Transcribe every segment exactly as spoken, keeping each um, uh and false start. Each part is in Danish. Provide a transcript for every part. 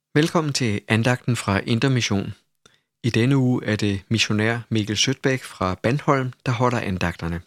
Velkommen til andagten fra Indre Mission. I denne uge er det missionær Mikkel Sødbæk fra Bandholm, der holder andagterne.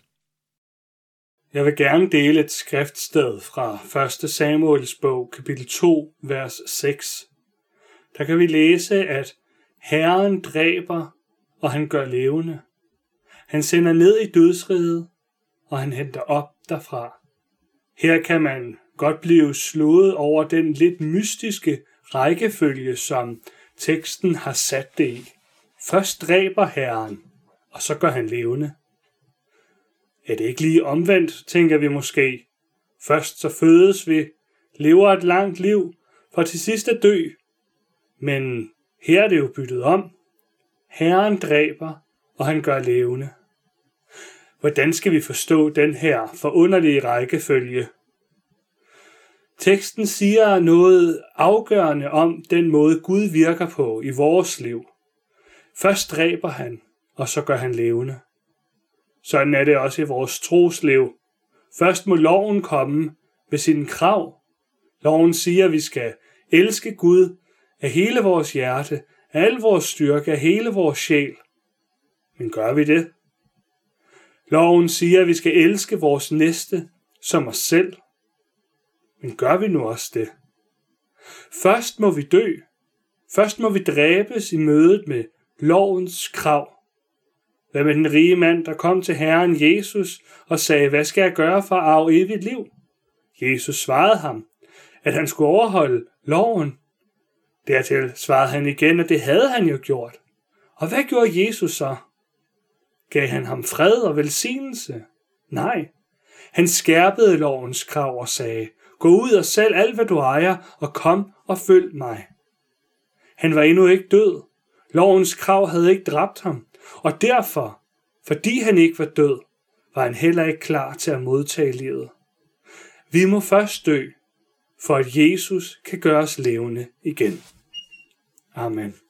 Jeg vil gerne dele et skriftsted fra første Samuels bog, kapitel to, vers seks. Der kan vi læse, at Herren dræber, og han gør levende. Han sender ned i dødsriget, og han henter op derfra. Her kan man godt blive slået over den lidt mystiske rækkefølge, som teksten har sat det i. Først dræber Herren, og så gør han levende. Er det ikke lige omvendt, tænker vi måske. Først så fødes vi, lever et langt liv, for til sidst at dø. Men her er det jo byttet om. Herren dræber, og han gør levende. Hvordan skal vi forstå den her forunderlige rækkefølge? Teksten siger noget afgørende om den måde Gud virker på i vores liv. Først dræber han, og så gør han levende. Sådan er det også i vores trosliv. Først må loven komme med sine krav. Loven siger, at vi skal elske Gud af hele vores hjerte, af al vores styrke, af hele vores sjæl. Men gør vi det? Loven siger, at vi skal elske vores næste som os selv. Men gør vi nu også det? Først må vi dø. Først må vi dræbes i mødet med lovens krav. Hvad med den rige mand, der kom til Herren Jesus og sagde, hvad skal jeg gøre for at arve evigt liv? Jesus svarede ham, at han skulle overholde loven. Dertil svarede han igen, at det havde han jo gjort. Og hvad gjorde Jesus så? Gav han ham fred og velsignelse? Nej. Han skærpede lovens krav og sagde, gå ud og sælg alt, hvad du ejer, og kom og følg mig. Han var endnu ikke død. Lovens krav havde ikke dræbt ham, og derfor, fordi han ikke var død, var han heller ikke klar til at modtage livet. Vi må først dø, for at Jesus kan gøre os levende igen. Amen.